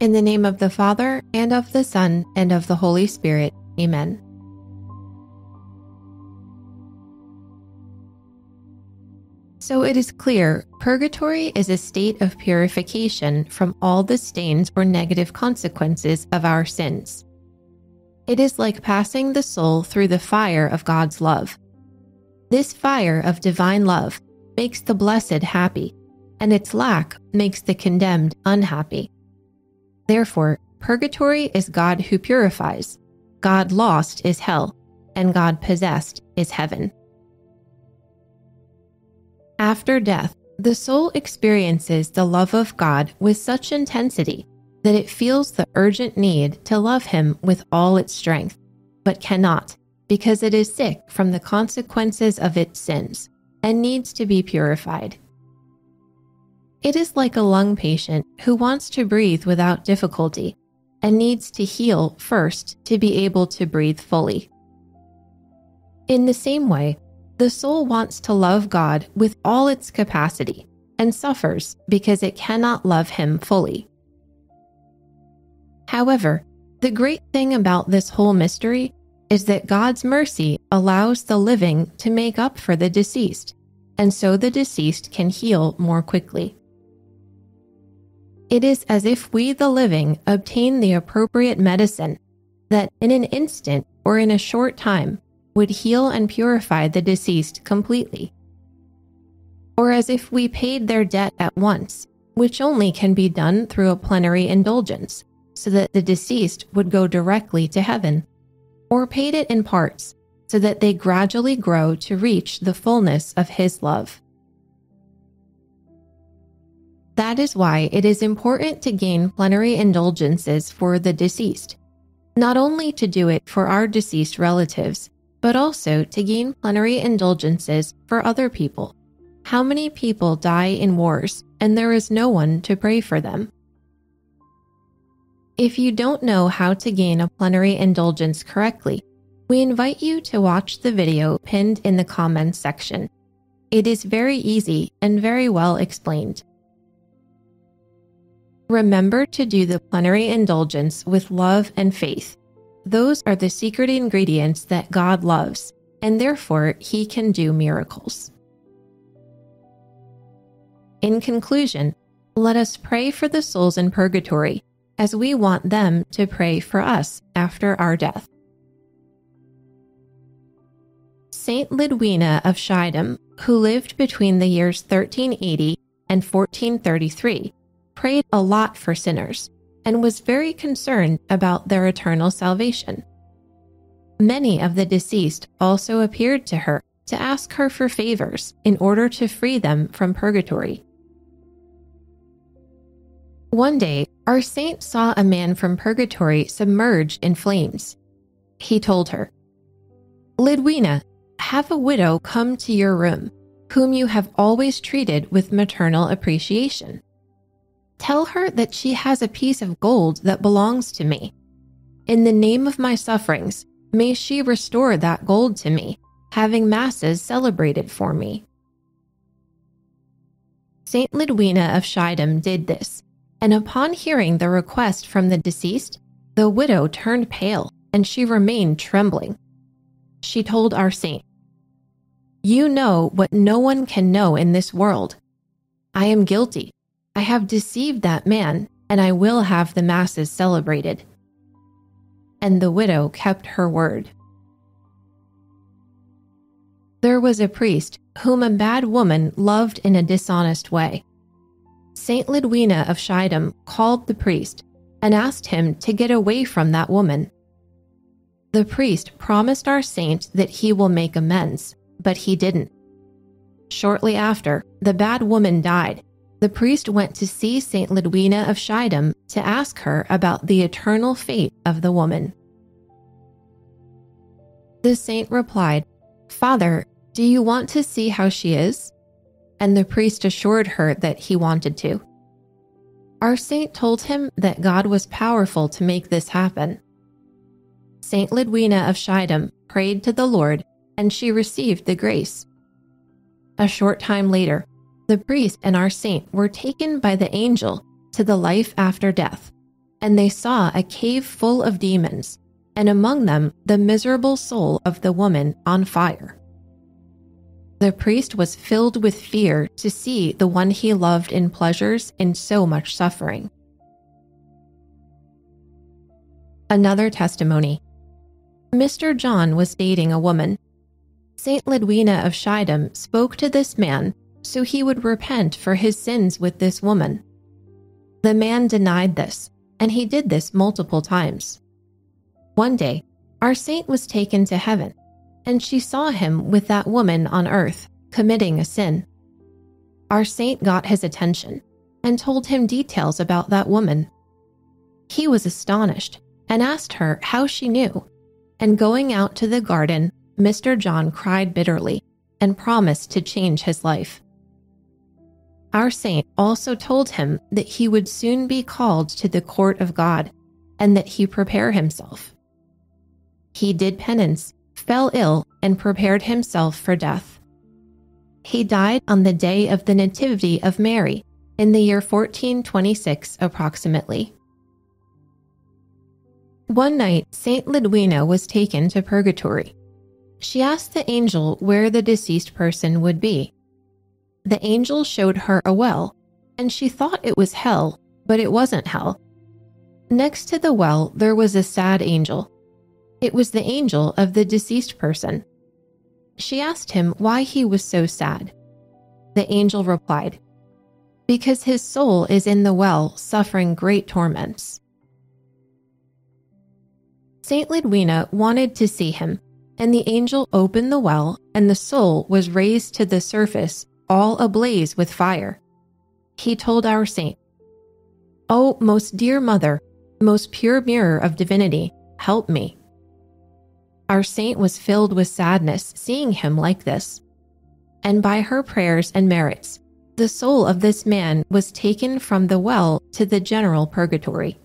In the name of the Father, and of the Son, and of the Holy Spirit. Amen. So it is clear, purgatory is a state of purification from all the stains or negative consequences of our sins. It is like passing the soul through the fire of God's love. This fire of divine love makes the blessed happy, and its lack makes the condemned unhappy. Therefore, purgatory is God who purifies, God lost is hell, and God possessed is heaven. After death, the soul experiences the love of God with such intensity that it feels the urgent need to love Him with all its strength, but cannot, because it is sick from the consequences of its sins and needs to be purified. It is like a lung patient who wants to breathe without difficulty and needs to heal first to be able to breathe fully. In the same way, the soul wants to love God with all its capacity and suffers because it cannot love Him fully. However, the great thing about this whole mystery is that God's mercy allows the living to make up for the deceased, and so the deceased can heal more quickly. It is as if we, the living, obtain the appropriate medicine that in an instant or in a short time would heal and purify the deceased completely. Or as if we paid their debt at once, which only can be done through a plenary indulgence, so that the deceased would go directly to heaven, or paid it in parts, so that they gradually grow to reach the fullness of His love. That is why it is important to gain plenary indulgences for the deceased, not only to do it for our deceased relatives, but also to gain plenary indulgences for other people. How many people die in wars, and there is no one to pray for them? If you don't know how to gain a plenary indulgence correctly, we invite you to watch the video pinned in the comments section. It is very easy and very well explained. Remember to do the plenary indulgence with love and faith. Those are the secret ingredients that God loves, and therefore He can do miracles. In conclusion, let us pray for the souls in purgatory, as we want them to pray for us after our death. Saint Lidwina of Schiedam, who lived between the years 1380 and 1433, prayed a lot for sinners and was very concerned about their eternal salvation. Many of the deceased also appeared to her to ask her for favors in order to free them from purgatory. One day, our saint saw a man from purgatory submerged in flames. He told her, "Lidwina, have a widow come to your room, whom you have always treated with maternal appreciation. Tell her that she has a piece of gold that belongs to me. In the name of my sufferings, may she restore that gold to me, having masses celebrated for me." Saint Lidwina of Schiedam did this, and upon hearing the request from the deceased, the widow turned pale, and she remained trembling. She told our saint, "You know what no one can know in this world. I am guilty. I have deceived that man, and I will have the masses celebrated." And the widow kept her word. There was a priest whom a bad woman loved in a dishonest way. Saint Lidwina of Schiedam called the priest and asked him to get away from that woman. The priest promised our saint that he will make amends, but he didn't. Shortly after, the bad woman died. The priest went to see Saint Lidwina of Schiedam to ask her about the eternal fate of the woman. The saint replied, "Father, do you want to see how she is?" And the priest assured her that he wanted to. Our saint told him that God was powerful to make this happen. Saint Lidwina of Schiedam prayed to the Lord, and she received the grace. A short time later, the priest and our saint were taken by the angel to the life after death, and they saw a cave full of demons, and among them the miserable soul of the woman on fire. The priest was filled with fear to see the one he loved in pleasures in so much suffering. Another testimony. Mr. John was dating a woman. Saint Lidwina of Schiedam spoke to this man so he would repent for his sins with this woman. The man denied this, and he did this multiple times. One day, our saint was taken to heaven, and she saw him with that woman on earth, committing a sin. Our saint got his attention and told him details about that woman. He was astonished and asked her how she knew, and going out to the garden, Mr. John cried bitterly and promised to change his life. Our saint also told him that he would soon be called to the court of God and that he prepare himself. He did penance, fell ill, and prepared himself for death. He died on the day of the Nativity of Mary in the year 1426 approximately. One night, Saint Lidwina was taken to purgatory. She asked the angel where the deceased person would be. The angel showed her a well, and she thought it was hell, but it wasn't hell. Next to the well, there was a sad angel. It was the angel of the deceased person. She asked him why he was so sad. The angel replied, "Because his soul is in the well, suffering great torments." Saint Lidwina wanted to see him, and the angel opened the well, and the soul was raised to the surface, all ablaze with fire. He told our saint, "O most dear mother, most pure mirror of divinity, help me." Our saint was filled with sadness seeing him like this, and by her prayers and merits, the soul of this man was taken from the well to the general purgatory.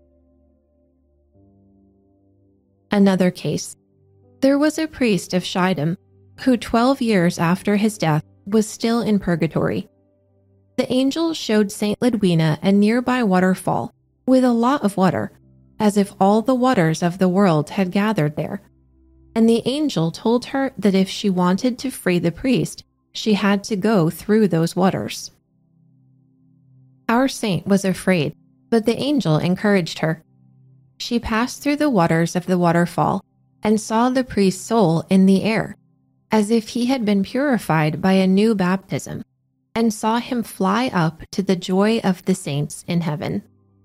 Another case. There was a priest of Schiedam who 12 years after his death was still in purgatory. The angel showed Saint Lidwina a nearby waterfall with a lot of water, as if all the waters of the world had gathered there. And the angel told her that if she wanted to free the priest, she had to go through those waters. Our saint was afraid, but the angel encouraged her. She passed through the waters of the waterfall and saw the priest's soul in the air, as if he had been purified by a new baptism, and saw him fly up to the joy of the saints in heaven.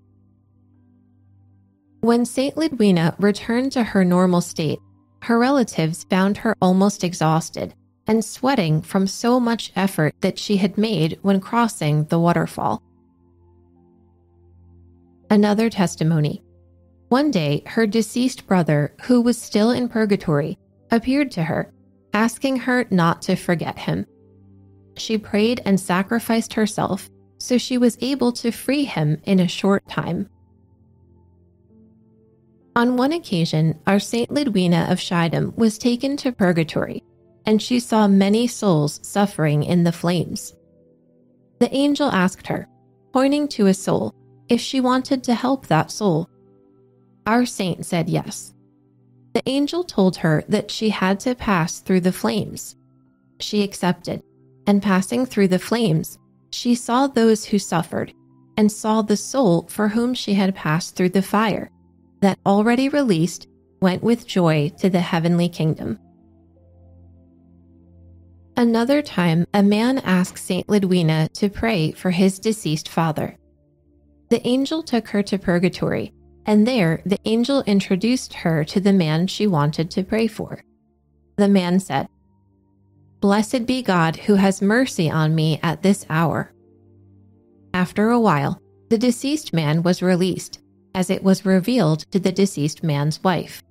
When Saint Lidwina returned to her normal state, her relatives found her almost exhausted and sweating from so much effort that she had made when crossing the waterfall. Another testimony. One day, her deceased brother, who was still in purgatory, appeared to her, asking her not to forget him. She prayed and sacrificed herself, so she was able to free him in a short time. On one occasion, our Saint Lidwina of Schiedam was taken to purgatory, and she saw many souls suffering in the flames. The angel asked her, pointing to a soul, if she wanted to help that soul. Our saint said yes. The angel told her that she had to pass through the flames. She accepted, and passing through the flames, she saw those who suffered, and saw the soul for whom she had passed through the fire, that already released, went with joy to the heavenly kingdom. Another time, a man asked Saint Lidwina to pray for his deceased father. The angel took her to purgatory, and there the angel introduced her to the man she wanted to pray for. The man said, "Blessed be God who has mercy on me at this hour." After a while, the deceased man was released, as it was revealed to the deceased man's wife.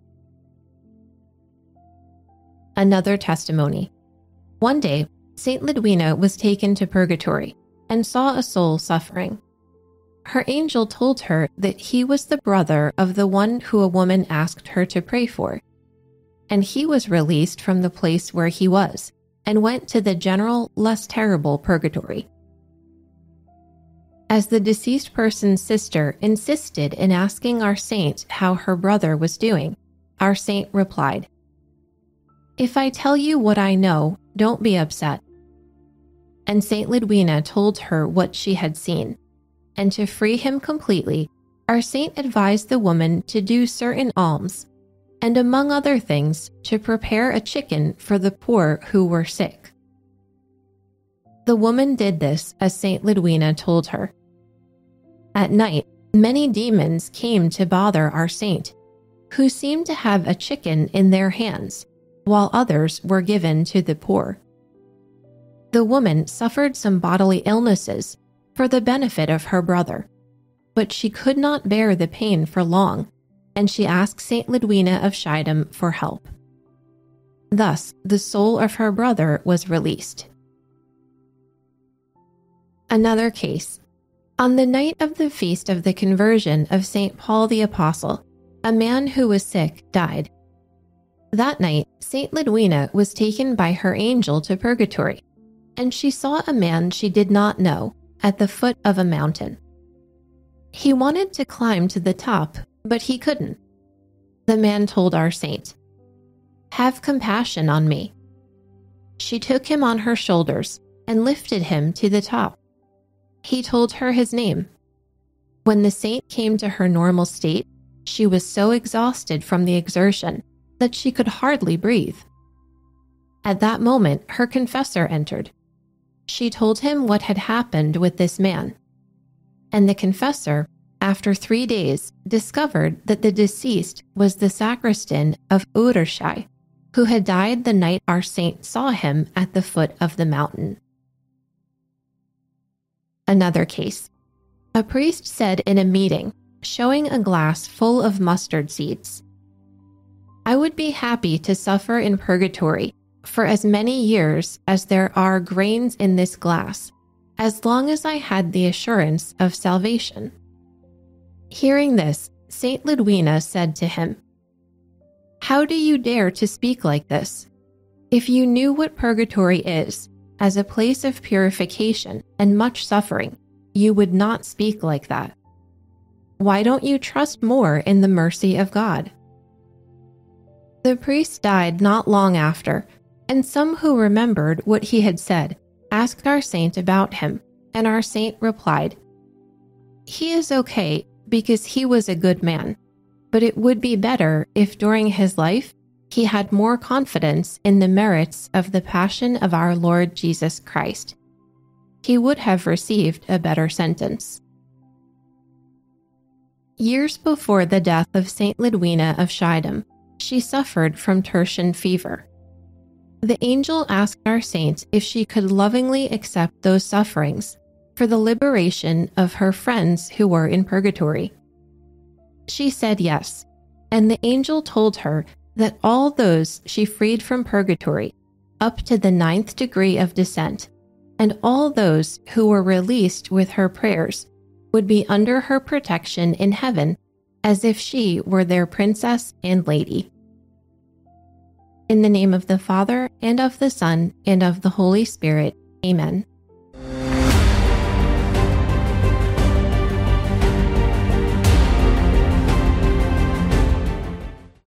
Another testimony. One day, Saint Lidwina was taken to purgatory and saw a soul suffering. Her angel told her that he was the brother of the one who a woman asked her to pray for, and he was released from the place where he was and went to the general, less terrible purgatory. as the deceased person's sister insisted in asking our saint how her brother was doing, our saint replied, "If I tell you what I know, don't be upset." And Saint Lidwina told her what she had seen, and to free him completely, our saint advised the woman to do certain alms, and among other things, to prepare a chicken for the poor who were sick. The woman did this as Saint Lidwina told her. At night, many demons came to bother our saint, who seemed to have a chicken in their hands, while others were given to the poor. The woman suffered some bodily illnesses for the benefit of her brother, but she could not bear the pain for long, and she asked Saint Lidwina of Schiedam for help. Thus, the soul of her brother was released. Another case. On the night of the feast of the conversion of St. Paul the Apostle, a man who was sick died. That night, Saint Lidwina was taken by her angel to purgatory, and she saw a man she did not know at the foot of a mountain. He wanted to climb to the top, but he couldn't. The man told our saint, "Have compassion on me." She took him on her shoulders and lifted him to the top. He told her his name. When the saint came to her normal state, she was so exhausted from the exertion that she could hardly breathe. At that moment, her confessor entered. She told him what had happened with this man, and the confessor, after 3 days, discovered that the deceased was the sacristan of Udershai, who had died the night our saint saw him at the foot of the mountain. Another case. A priest said in a meeting, showing a glass full of mustard seeds, "I would be happy to suffer in purgatory for as many years as there are grains in this glass, as long as I had the assurance of salvation." Hearing this, Saint Lidwina said to him, "How do you dare to speak like this? If you knew what purgatory is, as a place of purification and much suffering, you would not speak like that. Why don't you trust more in the mercy of God?" The priest died not long after, and some who remembered what he had said asked our saint about him, and our saint replied, "He is okay because he was a good man, but it would be better if during his life he had more confidence in the merits of the passion of our Lord Jesus Christ. He would have received a better sentence." Years before the death of Saint Lidwina of Schiedam, she suffered from tertian fever. The angel asked our saint if she could lovingly accept those sufferings for the liberation of her friends who were in purgatory. She said yes, and the angel told her that all those she freed from purgatory up to the 9th degree of descent, and all those who were released with her prayers, would be under her protection in heaven as if she were their princess and lady. In the name of the Father, and of the Son, and of the Holy Spirit. Amen.